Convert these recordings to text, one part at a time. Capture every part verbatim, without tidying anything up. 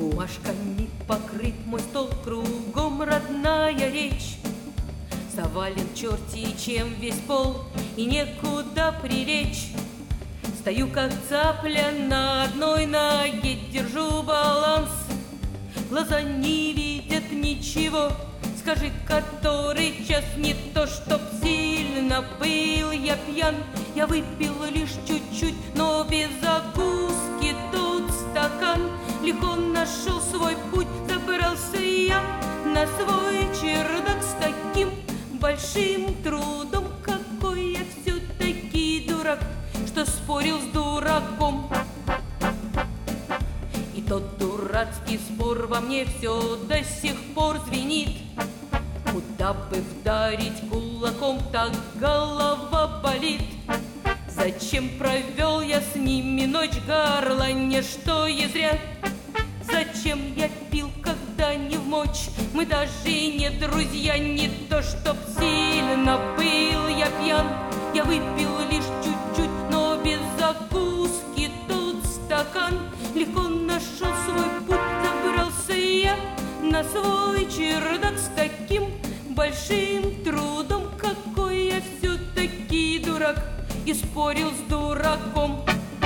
Бумажками покрыт мой стол, кругом родная речь. Завален черти, чем весь пол, и некуда прилечь. Стою, как цапля, на одной ноге, держу баланс. Глаза не видят ничего, скажи, который час. Не то, чтоб сильно был я пьян, я выпил лишь чуть-чуть, но без закуски тут стакан. Легко нашел свой путь, забрался я на свой чердак с таким большим трудом. Какой я все-таки дурак, что спорил с дураком. И тот дурацкий спор во мне все до сих пор звенит. Куда бы вдарить кулаком, так голова болит. Зачем провел я с ними ночь, горло не что и зря. Зачем я пил, когда не вмочь, мы даже не друзья. Не то, чтоб сильно был я пьян, я выпил лишь чуть-чуть, но без закуски тут стакан. Легко нашел свой путь, забрался я на свой чердак с таким большим трудом. Какой я все-таки дурак, и спорил с дураком.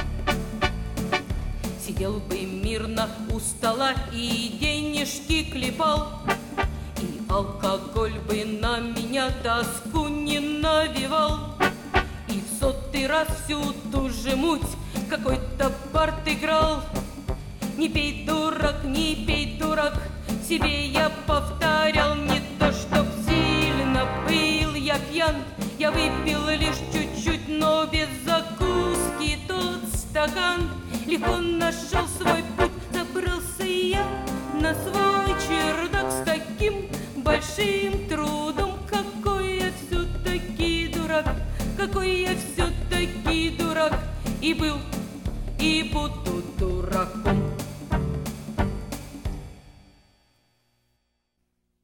Сидел бы мирно у стола и денежки клепал, и алкоголь бы на меня тоску не навевал. И в сотый раз всю ту же муть какой-то бард играл. Не пей, дурак, не пей, дурак, себе я повторял. Не то, чтоб сильно был я пьян, я выпил лишь чуть-чуть, но без закуски тот стакан. Легко нашел свой путь, забрался я на свой чердак с таким большим трудом. Какой я все-таки дурак, какой я все-таки дурак, и был, и буду дураком.